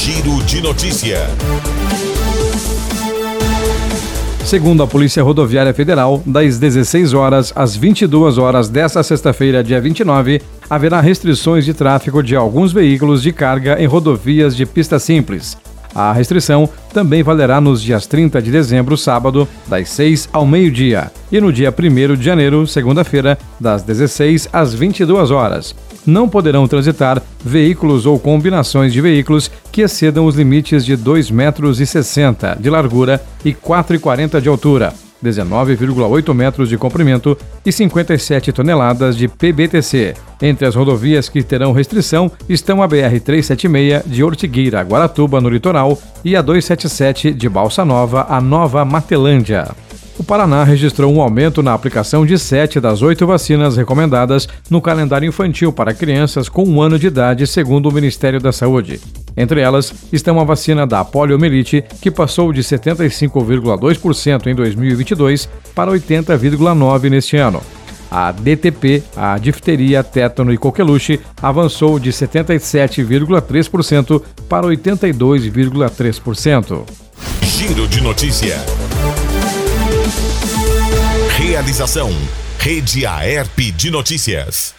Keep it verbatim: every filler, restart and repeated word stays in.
Giro de Notícia. Segundo a Polícia Rodoviária Federal, das dezesseis horas às vinte e duas horas desta sexta-feira, dia vinte e nove, haverá restrições de tráfego de alguns veículos de carga em rodovias de pista simples. A restrição também valerá nos dias trinta de dezembro, sábado, das seis ao meio-dia, e no dia primeiro de janeiro, segunda-feira, das dezesseis às vinte e duas horas. Não poderão transitar veículos ou combinações de veículos que excedam os limites de dois metros e sessenta de largura e quatro e quarenta de altura, dezenove vírgula oito metros de comprimento e cinquenta e sete toneladas de P B T C. Entre as rodovias que terão restrição estão a B R trezentos e setenta e seis de Ortigueira a Guaratuba, no litoral, e a duzentos e setenta e sete de Balsa Nova a Nova Matelândia. O Paraná registrou um aumento na aplicação de sete das oito vacinas recomendadas no calendário infantil para crianças com um ano de idade, segundo o Ministério da Saúde. Entre elas estão a vacina da poliomielite, que passou de setenta e cinco vírgula dois por cento em dois mil e vinte e dois para oitenta vírgula nove por cento neste ano. A D T P, a difteria, tétano e coqueluche, avançou de setenta e sete vírgula três por cento para oitenta e dois vírgula três por cento. Giro de Notícia. Realização: Rede Aerp de Notícias.